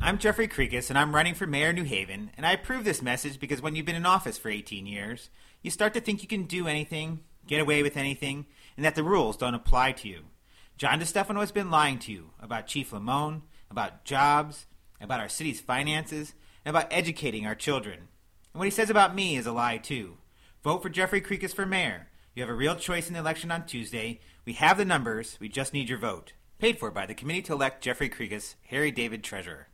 I'm Jeffrey Krikas, and I'm running for mayor of New Haven, and I approve this message because when you've been in office for 18 years, you start to think you can do anything, get away with anything, and that the rules don't apply to you. John DeStefano has been lying to you about Chief Lamone, about jobs, about our city's finances, and about educating our children. And what he says about me is a lie, too. Vote for Jeffrey Krikas for mayor. You have a real choice in the election on Tuesday. We have the numbers. We just need your vote. Paid for by the Committee to Elect Jeffrey Krikas, Harry David Treasurer.